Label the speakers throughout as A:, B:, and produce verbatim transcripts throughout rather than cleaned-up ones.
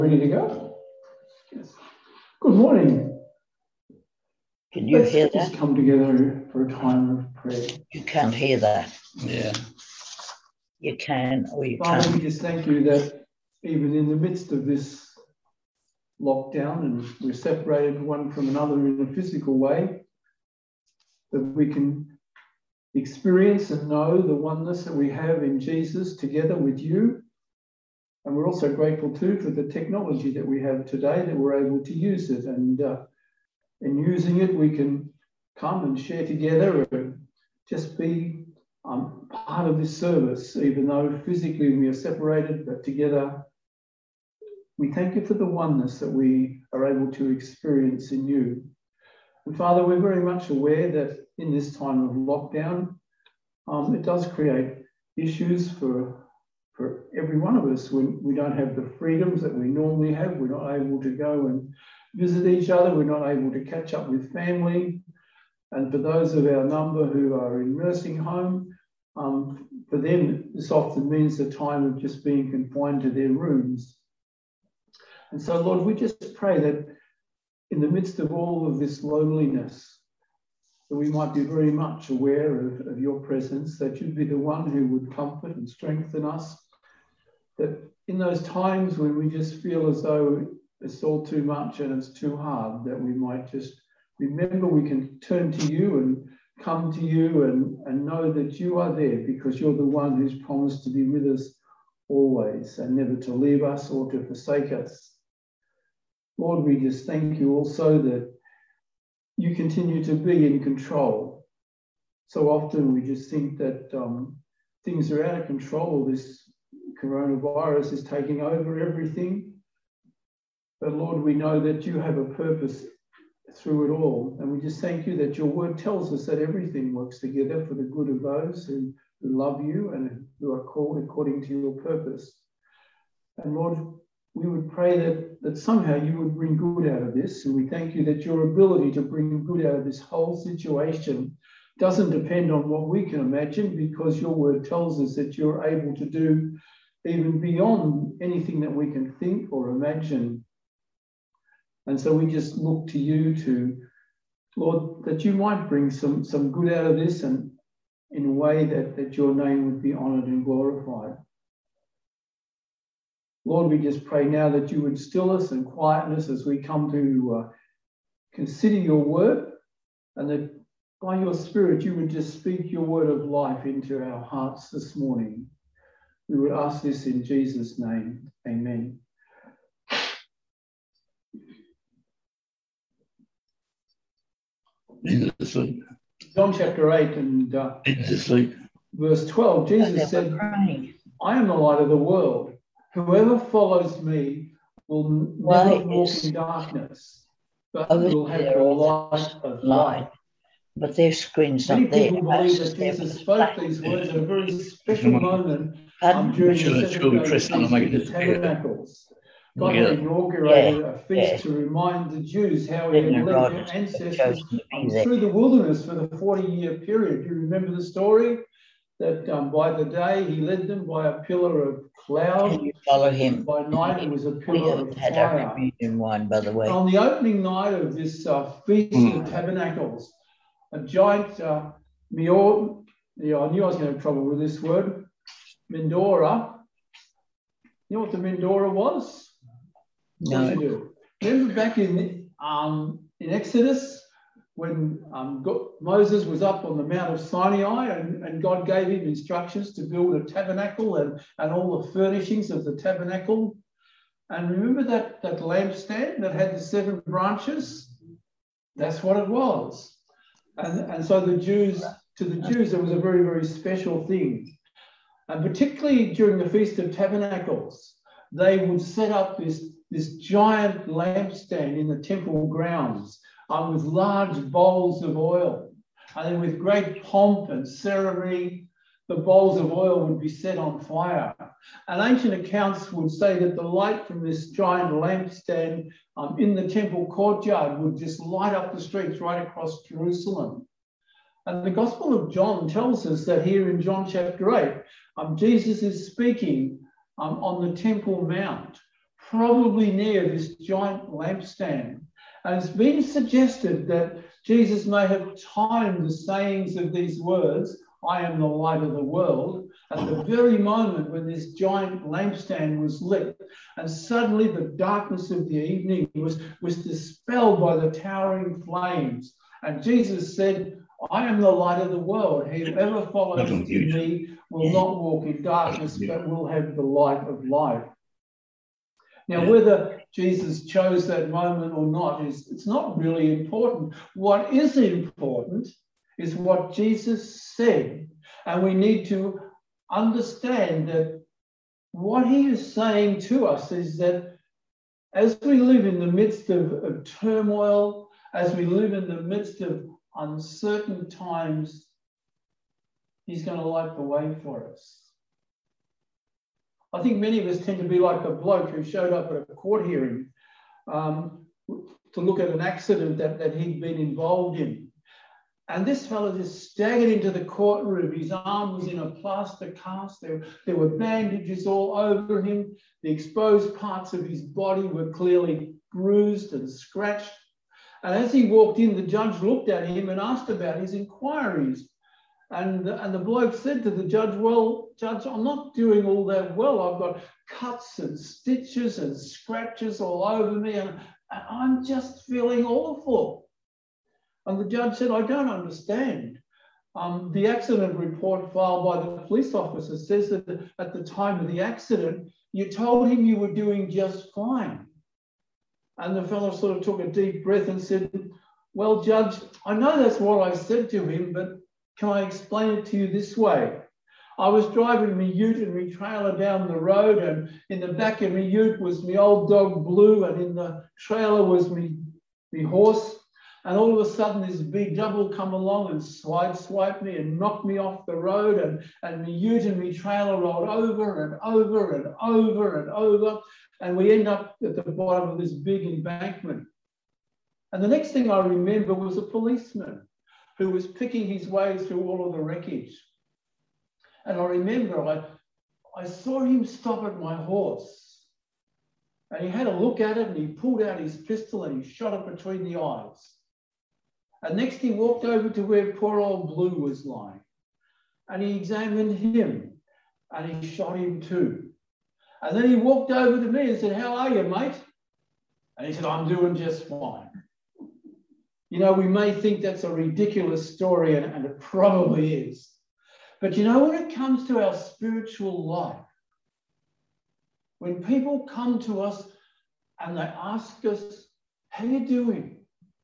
A: Ready to go? Yes. Good morning.
B: Can you
A: Let's
B: hear
A: just
B: that?
A: come together for a time of prayer.
B: You can't hear that.
C: Yeah.
B: You can or you
A: Father,
B: can't.
A: we just thank you that even in the midst of this lockdown, and we're separated one from another in a physical way, that we can experience and know the oneness that we have in Jesus together with you. And we're also grateful too for the technology that we have today, that we're able to use it. And uh, in using it, we can come and share together and just be um, part of this service, even though physically we are separated, but together we thank you for the oneness that we are able to experience in you. And Father, we're very much aware that in this time of lockdown, um, it does create issues for For every one of us, when we don't have the freedoms that we normally have, we're not able to go and visit each other, we're not able to catch up with family. And for those of our number who are in nursing home, um, for them, this often means the time of just being confined to their rooms. And so, Lord, we just pray that in the midst of all of this loneliness, that we might be very much aware of, of your presence, that you'd be the one who would comfort and strengthen us, that in those times when we just feel as though it's all too much and it's too hard, that we might just remember we can turn to you and come to you and, and know that you are there, because you're the one who's promised to be with us always and never to leave us or to forsake us. Lord, we just thank you also that you continue to be in control. So often we just think that um, things are out of control. This coronavirus is taking over everything. But Lord, we know that you have a purpose through it all. And we just thank you that your word tells us that everything works together for the good of those who, who love you and who are called according to your purpose. And Lord, we would pray that, that somehow you would bring good out of this. And we thank you that your ability to bring good out of this whole situation doesn't depend on what we can imagine, because your word tells us that you're able to do even beyond anything that we can think or imagine. And so we just look to you to, Lord, that you might bring some, some good out of this, and in a way that, that your name would be honoured and glorified. Lord, we just pray now that you would still us and quieten us as we come to uh, consider your word, and that by your Spirit you would just speak your word of life into our hearts this morning. We would ask this in Jesus' name. Amen.
C: Into the sleep.
A: John chapter eight and uh,
C: Into sleep.
A: verse twelve, Jesus said, I am the light of the world. Whoever follows me will never
B: Why
A: walk
B: is
A: in darkness, but
B: over
A: will have
B: there
A: the
B: on
A: light
B: the
A: of
B: line?
A: life.
B: But their screen's
A: Many
B: up there.
A: people believe that Jesus spoke these words at a very special moment um,
B: Pardon?
A: during
C: Sure,
A: the
C: sure,
A: seven-day
C: press on
A: Feast
C: and make
A: of
C: it
A: the
C: disappear.
A: Tabernacles. God
C: Yeah.
A: had inaugurated
B: Yeah,
A: a feast
B: yeah.
A: to remind the Jews how he had
B: Then
A: led
B: Rod
A: their
B: have
A: ancestors
B: chosen to be
A: um,
B: there.
A: through the wilderness for the forty-year period. You remember the story? That um, by the day he led them by a pillar of cloud,
B: Can you follow him?
A: by night it was a
B: We
A: pillar
B: haven't
A: of
B: had our
A: fire.
B: communion wine, by the way.
A: On the opening night of this uh, Feast
C: Mm.
A: of Tabernacles, a giant uh, meor, yeah, I knew I was going to have trouble with this word, Mendora. You know what the Mendora was? Of course
B: No.
A: you do. Remember back in um, in Exodus, when um, God, Moses was up on the Mount of Sinai, and, and God gave him instructions to build a tabernacle and, and all the furnishings of the tabernacle. And remember that, that lampstand that had the seven branches? That's what it was. And, and so the Jews, to the Jews, it was a very, very special thing. And particularly during the Feast of Tabernacles, they would set up this, this giant lampstand in the temple grounds um, with large bowls of oil. And then with great pomp and ceremony, the bowls of oil would be set on fire. And ancient accounts would say that the light from this giant lampstand um, in the temple courtyard would just light up the streets right across Jerusalem. And the Gospel of John tells us that here in John chapter eight, um, Jesus is speaking um, on the Temple Mount probably near this giant lampstand. And it's been suggested that Jesus may have timed the sayings of these words, I am the light of the world, at the very moment when this giant lampstand was lit. And suddenly the darkness of the evening was, was dispelled by the towering flames. And Jesus said, I am the light of the world. Whoever follows me will not walk in darkness, but will have the light of life. Now, whether Jesus chose that moment or not, is it's not really important. What is important is what Jesus said. And we need to understand that what he is saying to us is that as we live in the midst of, of turmoil, as we live in the midst of uncertain times, he's going to light the way for us. I think many of us tend to be like a bloke who showed up at a court hearing um, to look at an accident that, that he'd been involved in. And this fellow just staggered into the courtroom. His arm was in a plaster cast. There, there were bandages all over him. The exposed parts of his body were clearly bruised and scratched. And as he walked in, the judge looked at him and asked about his inquiries. And, and the bloke said to the judge, well, Judge, I'm not doing all that well. I've got cuts and stitches and scratches all over me, and I'm just feeling awful. And the judge said, I don't understand. Um, the accident report filed by the police officer says that at the time of the accident, you told him you were doing just fine. And the fellow sort of took a deep breath and said, well, Judge, I know that's what I said to him, but can I explain it to you this way? I was driving my ute and my trailer down the road, and in the back of my ute was my old dog Blue, and in the trailer was me, me horse. And all of a sudden, this big double come along and side swiped me and knocked me off the road, and, and my ute and my trailer rolled over and over and over and over. And we end up at the bottom of this big embankment. And the next thing I remember was a policeman who was picking his way through all of the wreckage. And I remember I, I saw him stop at my horse, and he had a look at it, and he pulled out his pistol and he shot it between the eyes. And next he walked over to where poor old Blue was lying, and he examined him and he shot him too. And then he walked over to me and said, how are you, mate? And he said, I'm doing just fine. You know, we may think that's a ridiculous story, and, and it probably is. But you know, when it comes to our spiritual life, when people come to us and they ask us, how are you doing?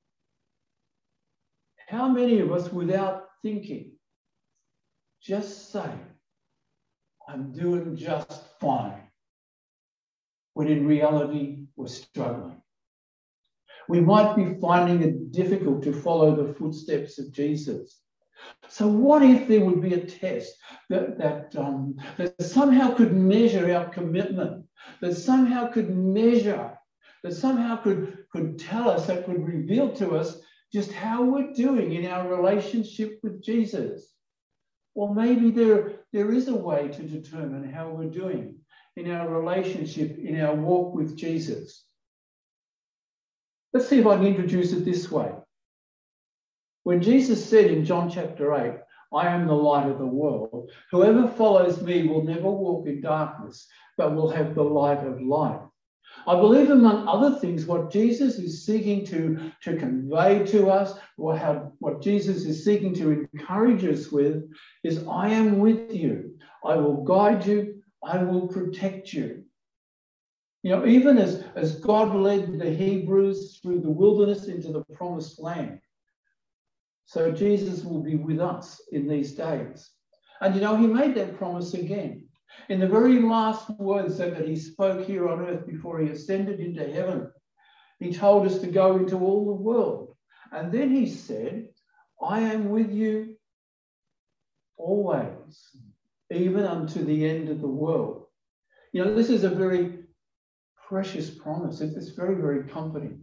A: How many of us, without thinking, just say, I'm doing just fine, when in reality we're struggling? We might be finding it difficult to follow the footsteps of Jesus. So what if there would be a test that, that, um, that somehow could measure our commitment, that somehow could measure, that somehow could, could tell us, that could reveal to us just how we're doing in our relationship with Jesus? Or maybe there, there is a way to determine how we're doing in our relationship, in our walk with Jesus. Let's see if I can introduce it this way. When Jesus said in John chapter eight, I am the light of the world, whoever follows me will never walk in darkness, but will have the light of life. I believe, among other things, what Jesus is seeking to, to convey to us, or how, what Jesus is seeking to encourage us with, is I am with you. I will guide you. I will protect you. You know, even as, as God led the Hebrews through the wilderness into the promised land, so Jesus will be with us in these days. And you know, he made that promise again. In the very last words that he spoke here on earth before he ascended into heaven, he told us to go into all the world. And then he said, I am with you always, even unto the end of the world. You know, this is a very precious promise. It's very, very comforting.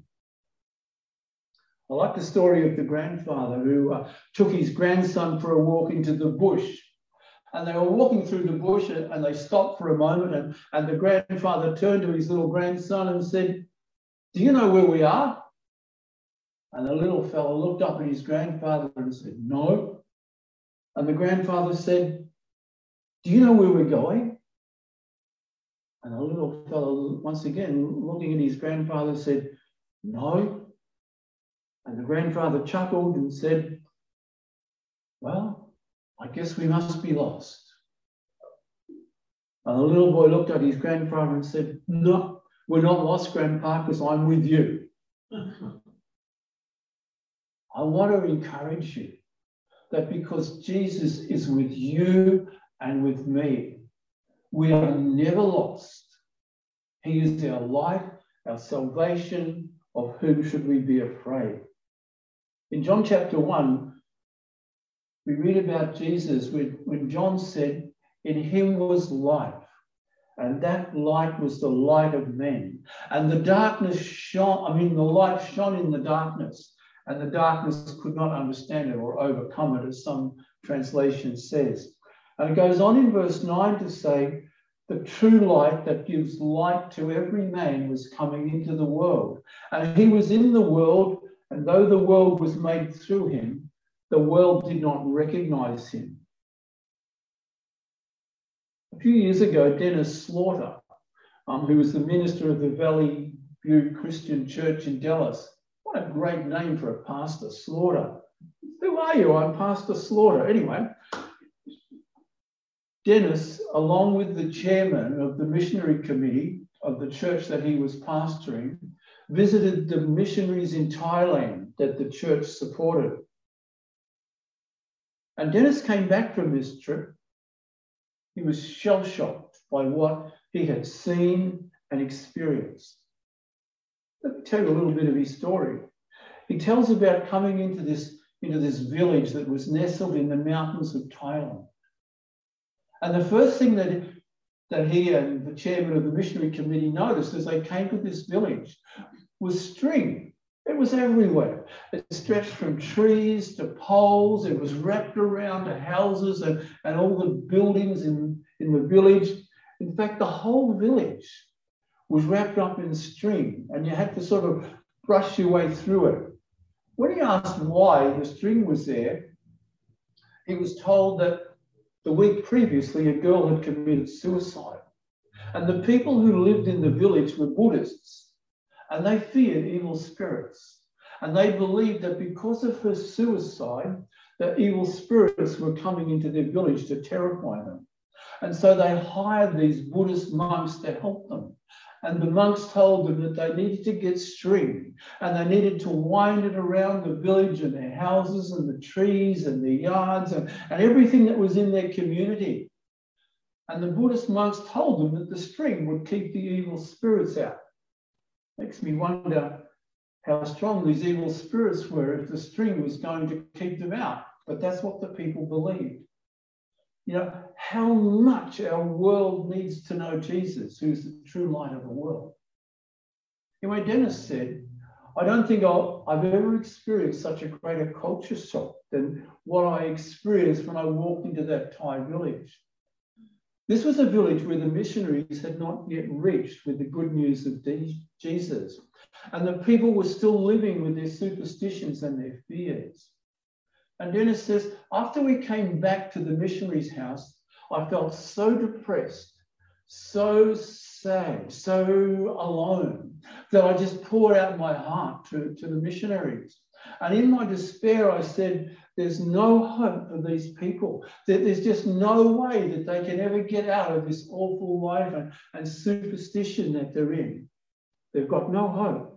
A: I like the story of the grandfather who uh, took his grandson for a walk into the bush. And they were walking through the bush and they stopped for a moment, and, and the grandfather turned to his little grandson and said, "Do you know where we are?" And the little fellow looked up at his grandfather and said, "No." And the grandfather said, "Do you know where we're going?" And the little fellow, once again, looking at his grandfather, said, "No." And the grandfather chuckled and said, "Well, I guess we must be lost." And the little boy looked at his grandfather and said, "No, we're not lost, Grandpa, because I'm with you." I want to encourage you that because Jesus is with you and with me, we are never lost. He is our light, our salvation. Of whom should we be afraid? In John chapter one, we read about Jesus when, when John said, "In him was life, and that light was the light of men. And the darkness shone, I mean, the light shone in the darkness, and the darkness could not understand it or overcome it," as some translation says. And it goes on in verse nine to say, "The true light that gives light to every man was coming into the world. And he was in the world, and though the world was made through him, the world did not recognize him." A few years ago, Dennis Slaughter, um, who was the minister of the Valley View Christian Church in Dallas, what a great name for a pastor, Slaughter. "Who are you?" "I'm Pastor Slaughter." Anyway, Dennis, along with the chairman of the missionary committee of the church that he was pastoring, visited the missionaries in Thailand that the church supported. And Dennis came back from this trip. He was shell-shocked by what he had seen and experienced. Let me tell you a little bit of his story. He tells about coming into this, into this village that was nestled in the mountains of Thailand. And the first thing that, that he and the chairman of the missionary committee noticed as they came to this village was string. It was everywhere. It stretched from trees to poles. It was wrapped around the houses and, and all the buildings in, in the village. In fact, the whole village was wrapped up in string, and you had to sort of brush your way through it. When he asked why the string was there, he was told that the week previously, a girl had committed suicide. And the people who lived in the village were Buddhists, and they feared evil spirits. And they believed that because of her suicide, that evil spirits were coming into their village to terrify them. And so they hired these Buddhist monks to help them. And the monks told them that they needed to get string, and they needed to wind it around the village and their houses and the trees and their yards and, and everything that was in their community. And the Buddhist monks told them that the string would keep the evil spirits out. Makes me wonder how strong these evil spirits were if the string was going to keep them out. But that's what the people believed. You know, how much our world needs to know Jesus, who's the true light of the world. Anyway, Dennis said, "I don't think I'll, I've ever experienced such a greater culture shock than what I experienced when I walked into that Thai village." This was a village where the missionaries had not yet reached with the good news of Jesus. And the people were still living with their superstitions and their fears. And Dennis says, after we came back to the missionary's house, I felt so depressed, so sad, so alone, that I just poured out my heart to, to the missionaries. And in my despair, I said, there's no hope for these people. There's just no way that they can ever get out of this awful life and, and superstition that they're in. They've got no hope.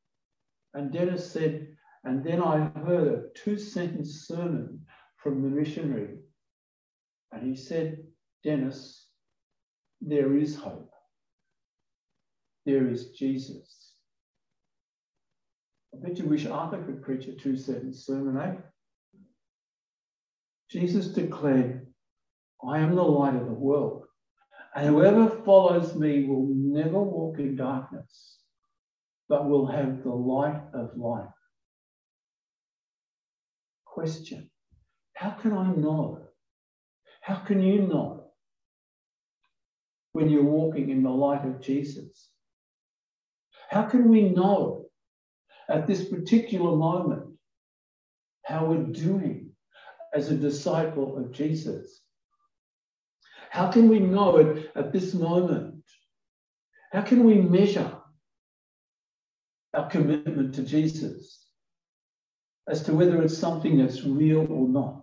A: And Dennis said, and then I heard a two-sentence sermon from the missionary. And he said, Dennis, there is hope. There is Jesus. I bet you wish Arthur could preach a two-sentence sermon, eh? Jesus declared, I am the light of the world, and whoever follows me will never walk in darkness, but will have the light of life. Question, how can I know? How can you know when you're walking in the light of Jesus? How can we know at this particular moment how we're doing as a disciple of Jesus? How can we know it at this moment? How can we measure our commitment to Jesus as to whether it's something that's real or not?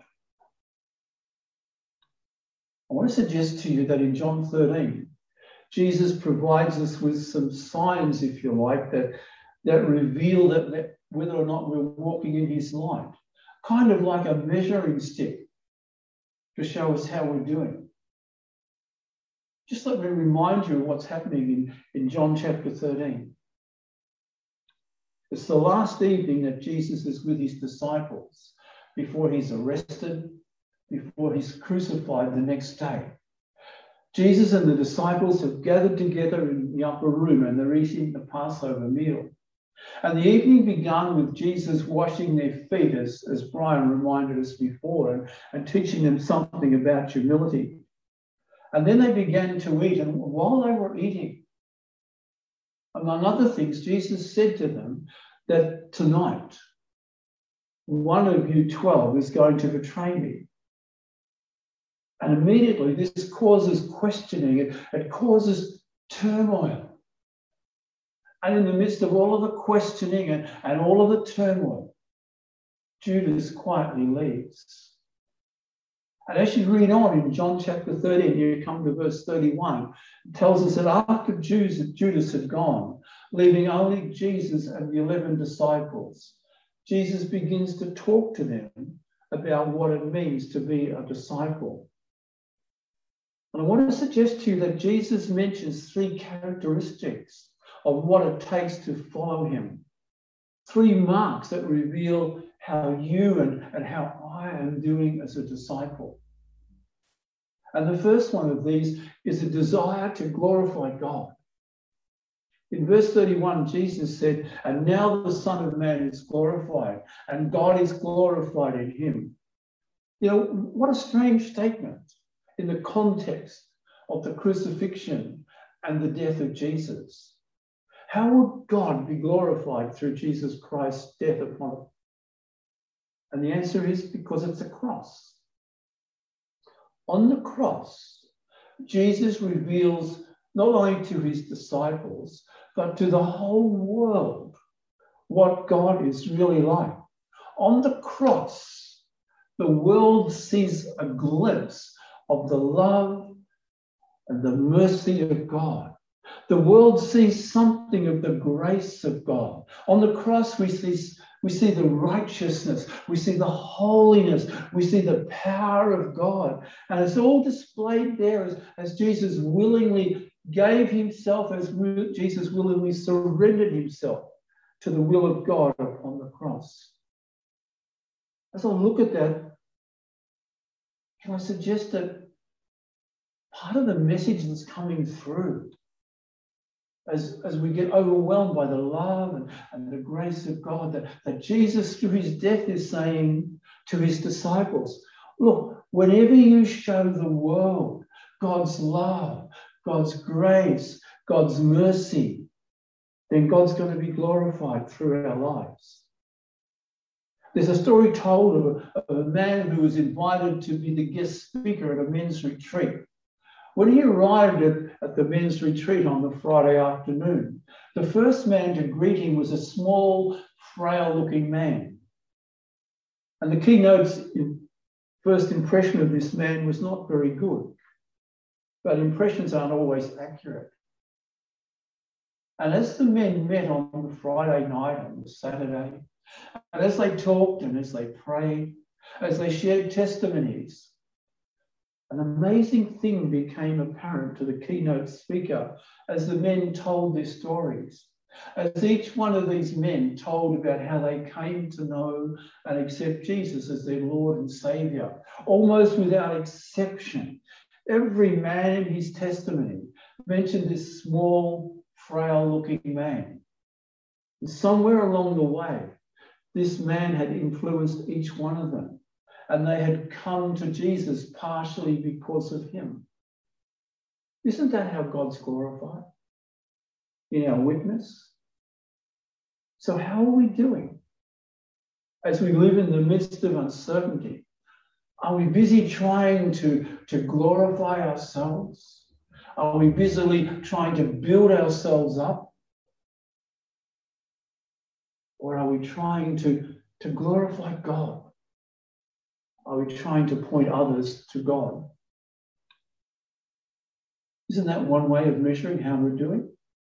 A: I want to suggest to you that in John thirteen, Jesus provides us with some signs, if you like, that, that reveal that, that whether or not we're walking in his light, kind of like a measuring stick to show us how we're doing. Just let me remind you of what's happening in, in John chapter thirteen. It's the last evening that Jesus is with his disciples before he's arrested, before he's crucified the next day. Jesus and the disciples have gathered together in the upper room and they're eating the Passover meal. And the evening began with Jesus washing their feet, as, as Brian reminded us before, and, and teaching them something about humility. And then they began to eat. And while they were eating, among other things, Jesus said to them that tonight, one of you twelve is going to betray me. And immediately this causes questioning, it, it causes turmoil. And in the midst of all of the questioning and, and all of the turmoil, Judas quietly leaves. And as you read on in John chapter thirteen, you come to verse thirty-one, it tells us that after Judas had gone, leaving only Jesus and the eleven disciples, Jesus begins to talk to them about what it means to be a disciple. And I want to suggest to you that Jesus mentions three characteristics of what it takes to follow him. Three marks that reveal how you and, and how I am doing as a disciple. And the first one of these is a desire to glorify God. In verse thirty-one, Jesus said, "And now the Son of Man is glorified, and God is glorified in him." You know, what a strange statement in the context of the crucifixion and the death of Jesus. How would God be glorified through Jesus Christ's death upon it? And the answer is because it's a cross. On the cross, Jesus reveals not only to his disciples, but to the whole world what God is really like. On the cross, the world sees a glimpse of the love and the mercy of God. The world sees something of the grace of God. On the cross, we see, we see the righteousness, we see the holiness, we see the power of God. And it's all displayed there as, as Jesus willingly gave himself, as Jesus willingly surrendered himself to the will of God upon the cross. As I look at that, can I suggest that part of the message that's coming through As, as we get overwhelmed by the love and, and the grace of God, that, that Jesus, through his death, is saying to his disciples, look, whenever you show the world God's love, God's grace, God's mercy, then God's going to be glorified through our lives. There's a story told of a, of a man who was invited to be the guest speaker at a men's retreat. When he arrived at, at the men's retreat on the Friday afternoon, the first man to greet him was a small, frail-looking man. And the keynote's first impression of this man was not very good. But impressions aren't always accurate. And as the men met on the Friday night and the Saturday, and as they talked and as they prayed, as they shared testimonies, an amazing thing became apparent to the keynote speaker as the men told their stories. As each one of these men told about how they came to know and accept Jesus as their Lord and Saviour, almost without exception, every man in his testimony mentioned this small, frail-looking man. And somewhere along the way, this man had influenced each one of them. and they had come to Jesus partially because of him. Isn't that how God's glorified? In our witness? So how are we doing? As we live in the midst of uncertainty, are we busy trying to, to glorify ourselves? Are we busily trying to build ourselves up? Or are we trying to, to glorify God? Are we trying to point others to God? Isn't that one way of measuring how we're doing?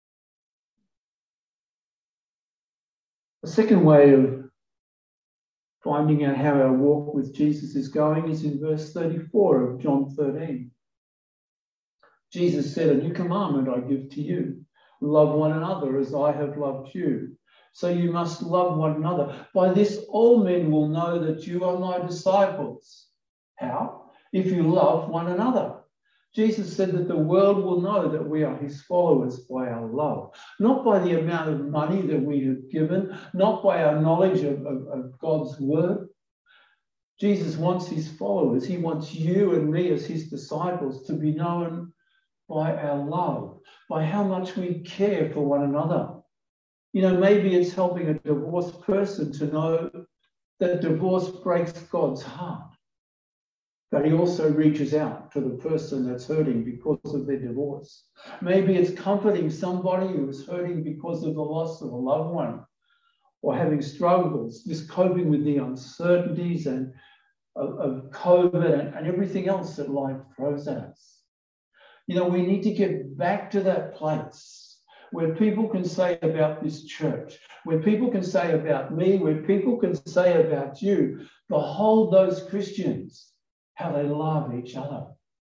A: The second way of finding out how our walk with Jesus is going is in verse thirty-four of John thirteen. Jesus said, "A new commandment I give to you. Love one another as I have loved you. So you must love one another. By this all men will know that you are my disciples." How? If you love one another. Jesus said that the world will know that we are his followers by our love, not by the amount of money that we have given, not by our knowledge of, of, of God's word. Jesus wants his followers, he wants you and me as his disciples to be known by our love, by how much we care for one another. You know, maybe it's helping a divorced person to know that divorce breaks God's heart, but he also reaches out to the person that's hurting because of their divorce. Maybe it's comforting somebody who is hurting because of the loss of a loved one or having struggles, just coping with the uncertainties and of, of COVID and, and everything else that life throws at us. You know, we need to get back to that place where people can say about this church, where people can say about me, where people can say about you, behold those Christians, how they love each other.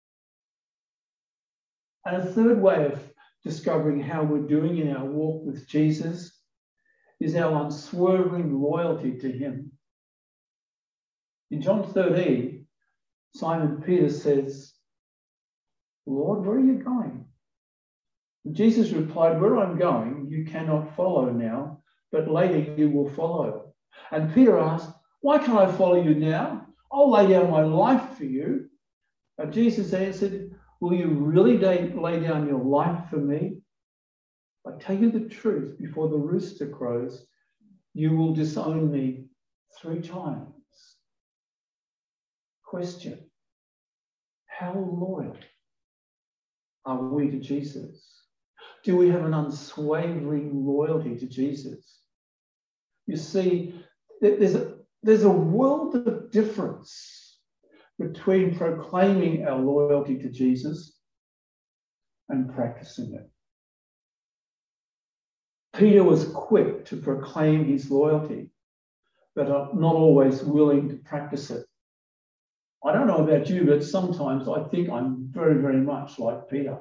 A: And a third way of discovering how we're doing in our walk with Jesus is our unswerving loyalty to him. In John thirteen, Simon Peter says, "Lord, where are you going?" And Jesus replied, "Where I'm going, you cannot follow now, but later you will follow." And Peter asked, "Why can't I follow you now? I'll lay down my life for you." And Jesus answered, "Will you really lay down your life for me? I tell you the truth, before the rooster crows, you will disown me three times." Question: how loyal are we to Jesus? Do we have an unswavering loyalty to Jesus? You see, there's a, there's a world of difference between proclaiming our loyalty to Jesus and practicing it. Peter was quick to proclaim his loyalty, but not always willing to practice it. I don't know about you, but sometimes I think I'm very, very much like Peter.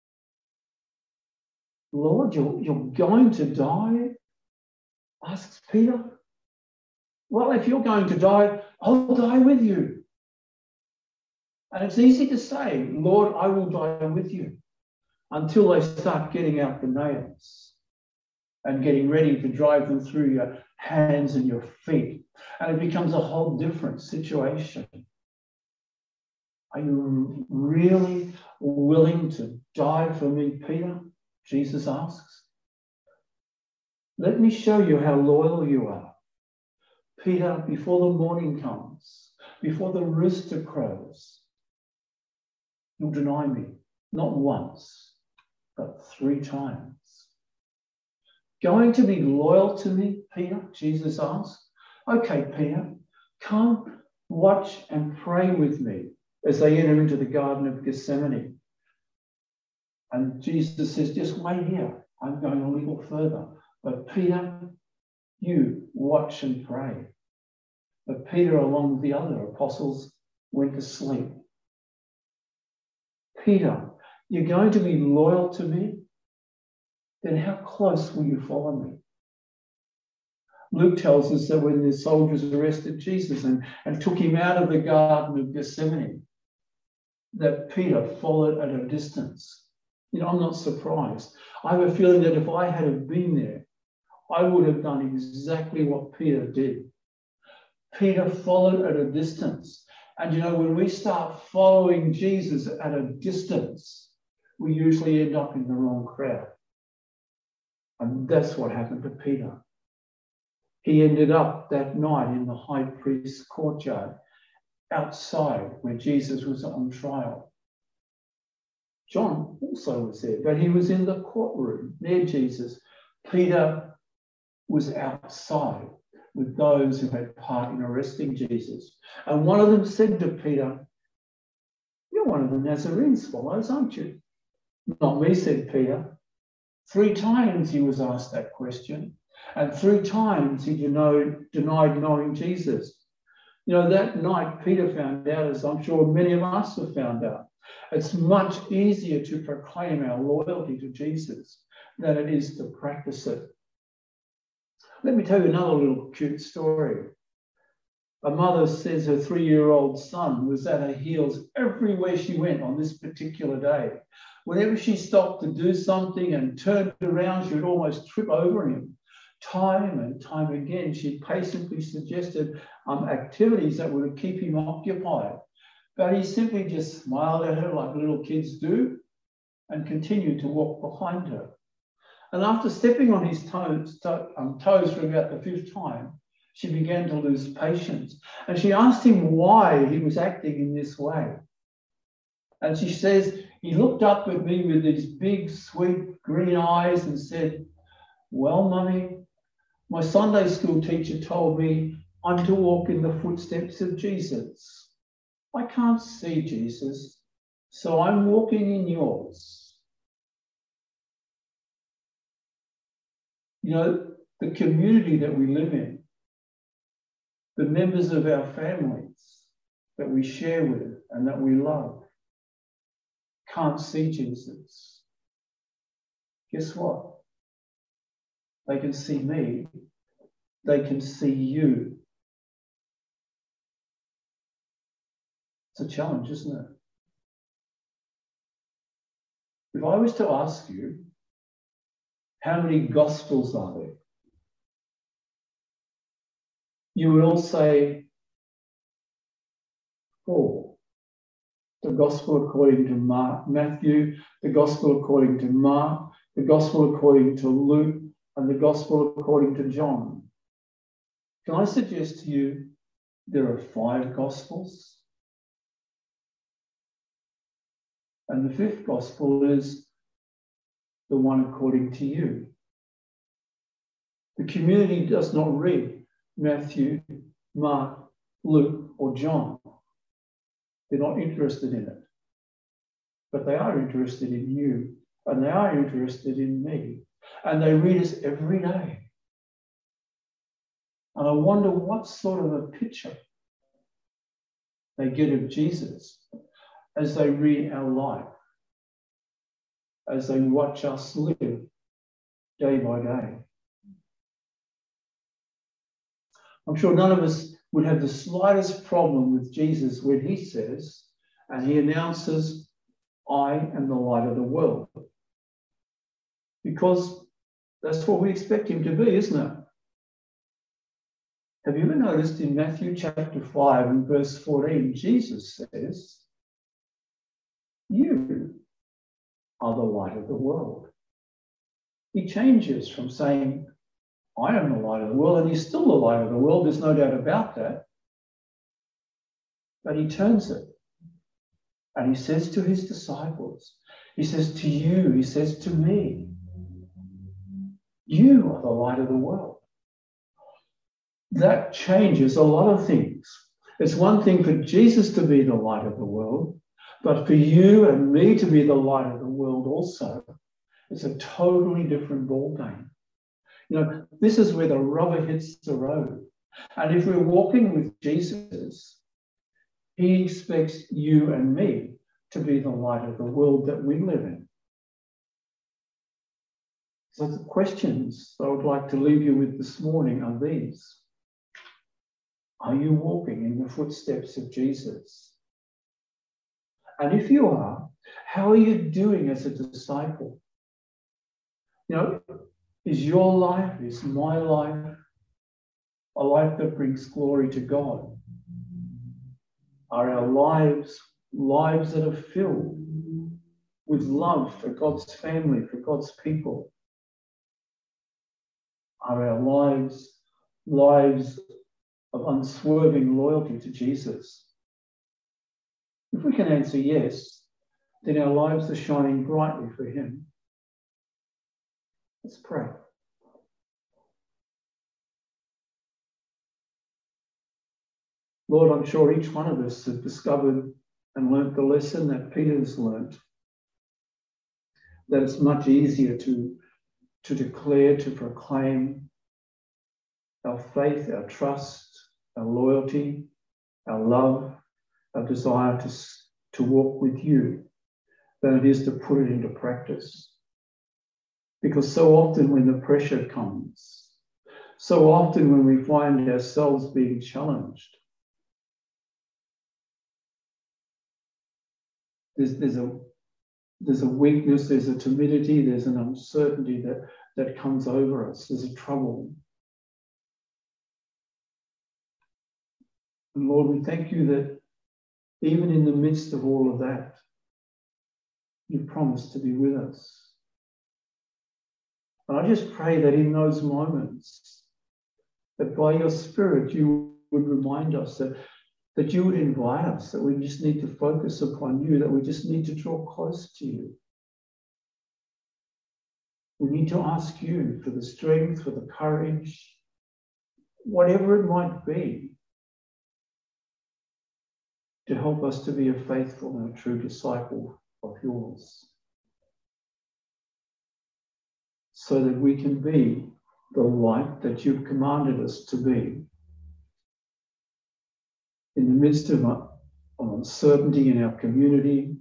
A: "Lord, you're, you're going to die?" asks Peter. "Well, if you're going to die, I'll die with you." And it's easy to say, "Lord, I will die with you," until they start getting out the nails and getting ready to drive them through your hands and your feet. And it becomes a whole different situation. Are you really willing to die for me, Peter? Jesus asks. Let me show you how loyal you are. Peter, before the morning comes, before the rooster crows, you'll deny me, not once, but three times. Going to be loyal to me, Peter? Jesus asked. Okay, Peter, come watch and pray with me as they enter into the Garden of Gethsemane. And Jesus says, just wait here. I'm going a little further. But Peter, you watch and pray. But Peter, along with the other apostles, went to sleep. Peter, you're going to be loyal to me? Then how close will you follow me? Luke tells us that when the soldiers arrested Jesus and, and took him out of the Garden of Gethsemane, that Peter followed at a distance. You know, I'm not surprised. I have a feeling that if I had been there, I would have done exactly what Peter did. Peter followed at a distance. And you know, when we start following Jesus at a distance, we usually end up in the wrong crowd. And that's what happened to Peter. He ended up that night in the high priest's courtyard, outside where Jesus was on trial. John also was there, but he was in the courtroom near Jesus. Peter was outside with those who had part in arresting Jesus. And one of them said to Peter, "You're one of the Nazarenes followers, aren't you?" "Not me," said Peter. Three times he was asked that question, and three times he denied, denied knowing Jesus. You know, that night Peter found out, as I'm sure many of us have found out, it's much easier to proclaim our loyalty to Jesus than it is to practice it. Let me tell you another little cute story. A mother says her three-year-old son was at her heels everywhere she went on this particular day. Whenever she stopped to do something and turned around, she would almost trip over him. Time and time again, she patiently suggested um, activities that would keep him occupied. But he simply just smiled at her like little kids do and continued to walk behind her. And after stepping on his toes, to, um, toes for about the fifth time, she began to lose patience. And she asked him why he was acting in this way. And she says, he looked up at me with these big, sweet green eyes and said, "Well, Mummy, my Sunday school teacher told me I'm to walk in the footsteps of Jesus. I can't see Jesus, so I'm walking in yours." You know, the community that we live in, the members of our families that we share with and that we love, can't see Jesus. Guess what? They can see me. They can see you. It's a challenge, isn't it? If I was to ask you, how many gospels are there? You would all say four. The gospel according to Mark, Matthew, the gospel according to Mark, the gospel according to Luke, and the gospel according to John. Can I suggest to you there are five gospels? And the fifth gospel is the one according to you. The community does not read Matthew, Mark, Luke, or John. They're not interested in it. But they are interested in you, and they are interested in me. And they read us every day. And I wonder what sort of a picture they get of Jesus as they read our life, as they watch us live day by day. I'm sure none of us would have the slightest problem with Jesus when he says, and he announces, "I am the light of the world." Because that's what we expect him to be, isn't it? Have you ever noticed in Matthew chapter five and verse fourteen, Jesus says, "You are the light of the world." He changes from saying, "I am the light of the world," and he's still the light of the world, there's no doubt about that. But he turns it and he says to his disciples, he says to you, he says to me, "You are the light of the world." That changes a lot of things. It's one thing for Jesus to be the light of the world, but for you and me to be the light of the world also, it's a totally different ballgame. You know, this is where the rubber hits the road. And if we're walking with Jesus, he expects you and me to be the light of the world that we live in. So the questions I would like to leave you with this morning are these. Are you walking in the footsteps of Jesus? And if you are, how are you doing as a disciple? You know, is your life, is my life a life that brings glory to God? Are our lives lives that are filled with love for God's family, for God's people? Are our lives lives of unswerving loyalty to Jesus? If we can answer yes, then our lives are shining brightly for him. Let's pray. Lord, I'm sure each one of us have discovered and learnt the lesson that Peter's learnt, that it's much easier to, to declare, to proclaim our faith, our trust, our loyalty, our love, our desire to, to walk with you, than it is to put it into practice. Because so often when the pressure comes, so often when we find ourselves being challenged, there's, there's, a, there's a weakness, there's a timidity, there's an uncertainty that, that comes over us, there's a trouble. And Lord, we thank you that even in the midst of all of that, you promised to be with us. And I just pray that in those moments, that by your Spirit, you would remind us, that, that you would invite us, that we just need to focus upon you, that we just need to draw close to you. We need to ask you for the strength, for the courage, whatever it might be, to help us to be a faithful and a true disciple of yours, so that we can be the light that you've commanded us to be. In the midst of, of uncertainty in our community,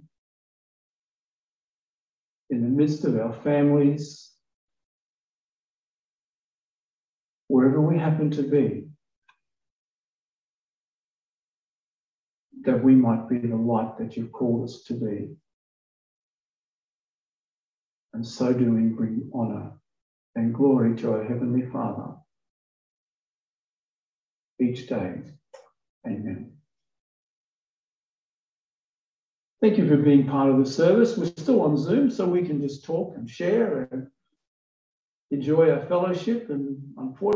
A: in the midst of our families, wherever we happen to be, that we might be the light that you've called us to be. And so doing, bring honour and glory to our Heavenly Father each day. Amen. Thank you for being part of the service. We're still on Zoom, so we can just talk and share and enjoy our fellowship. And unfortunately,